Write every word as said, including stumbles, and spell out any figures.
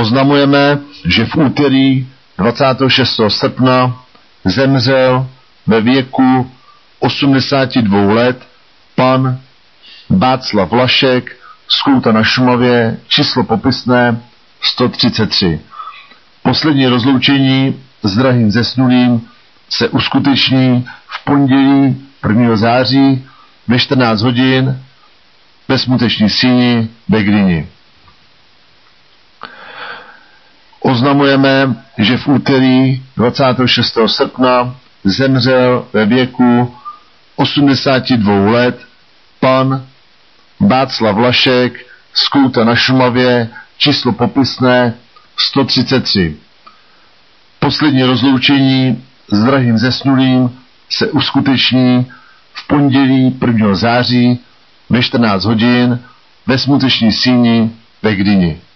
Oznamujeme, že v úterý dvacátého šestého srpna zemřel ve věku osmdesáti dvou let pan Václav Lašek z Kouta na Šumavě, číslo popisné sto třicet tři. Poslední rozloučení s drahým zesnulým se uskuteční v pondělí prvního září ve čtrnáct hodin ve smuteční síni ve Gdyni. Oznamujeme, že v úterý dvacátého šestého srpna zemřel ve věku osmdesáti dvou let pan Václav Lašek z Kouta na Šumavě, číslo popisné sto třicet tři. Poslední rozloučení s drahým zesnulým se uskuteční v pondělí prvního září ve čtrnáct hodin ve smuteční síni ve Gdyni.